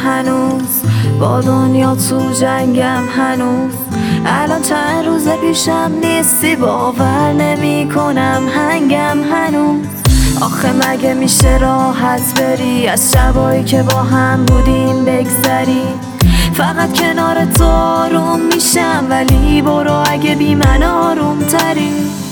هنوز، با دنیا تو جنگم هنوز. الان چند روز پیشم نیستی، باور نمی کنم هنگم هنوز. آخه مگه میشه راحت بری از شبایی که با هم بودیم بگذری؟ فقط کنار تو آروم میشم، ولی برو اگه بی من آروم تری.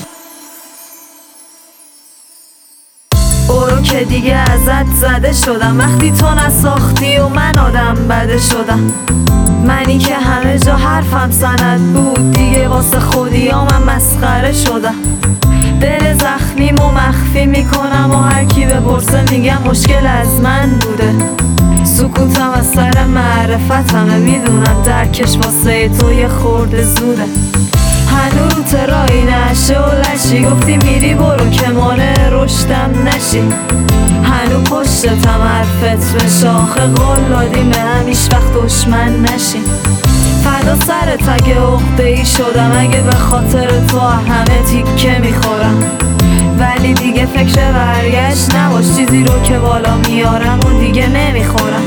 برو که دیگه ازت زده شدم، وقتی تو نساختی و من آدم بده شدم. منی که همه جا حرفم سند بود، دیگه واسه خودیامم مسخره شدم. دل زخمیمو مخفی میکنم و هر کی بپرسه میگم مشکل از من بوده. سکوتم از سر معرفتمه، میدونم درکش واسه تو یه خورده زوده. هنوز رو ترایی نشه و لشی، گفتی میری برو که مانع رشدم نشی. هنوز پشتتم حرفت به شاخه قول دادیم به هم هیچ وقت دشمن نشیم. فدا سرت اگه عقده‌ای شدم، اگه به خاطر تو همه تیکه میخورم. ولی دیگه فکر برگشت نباش، چیزی رو که بالا میارم و دیگه نمیخورم.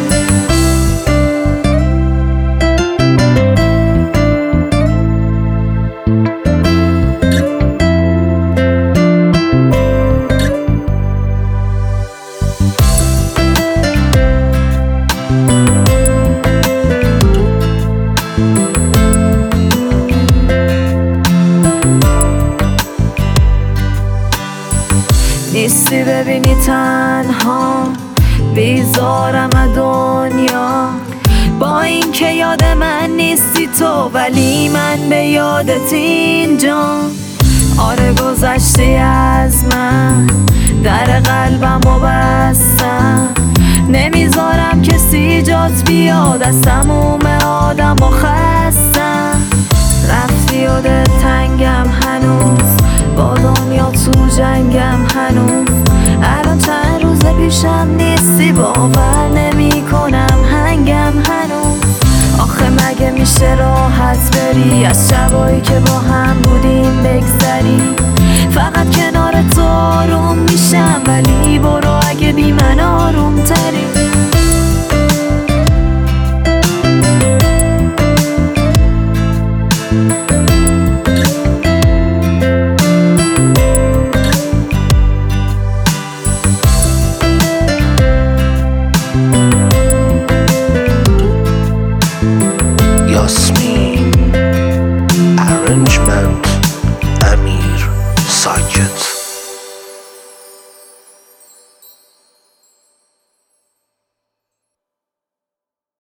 نیستی ببینی تنها بیزارم از دنیا، با این که یاد من نیستی تو، ولی من به یادت اینجا. آره گذشتی از من، در قلبمو بستم، نمیذارم کسی جات بیاد، از تموم آدم و خستم. رفتی یادت تنگم هنوز، با دنیا تو جنگم هنوز. الان چند روز پیشم نیستی، باور نمی کنم هنگم هنوز. آخه مگه میشه راحت بری از شبایی که با هم بودیم بگذری؟ فقط کنار تو آروم میشم، ولی برو اگه بی من آروم تری.